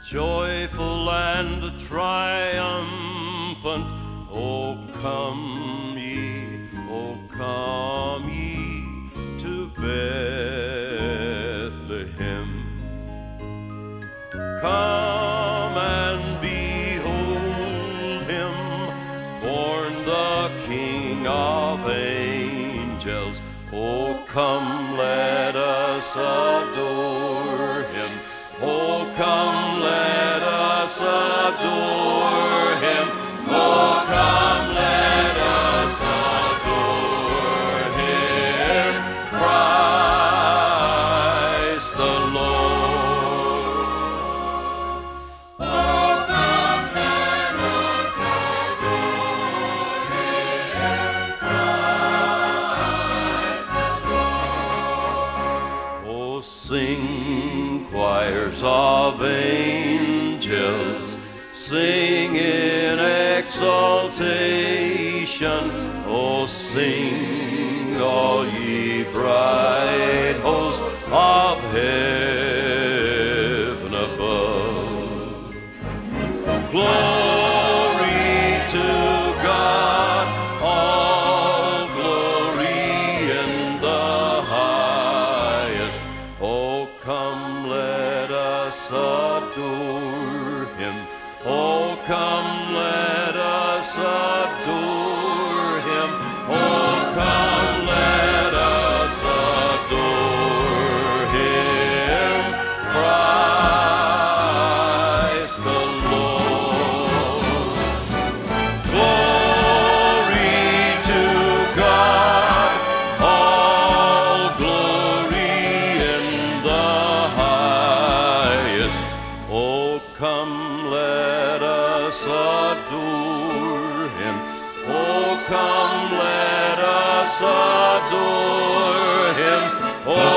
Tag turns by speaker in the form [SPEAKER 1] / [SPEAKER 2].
[SPEAKER 1] joyful and triumphant. O come ye to Bethlehem. Come and behold him, born the King of angels. O come, let us adore him. O come, let us adore him. O come, let us adore him, Christ the Lord. O come, let us adore him, Christ the Lord. O sing, choirs of angels, sing in exaltation. O sing, all ye bright hosts of heaven above. Glory to God, all glory in the highest. O come, let us adore him. O come, let us adore him. O come, let us adore him, Christ the Lord. Glory to God, all glory in the highest. O come, let us adore him. Oh, come, let us adore him. Oh,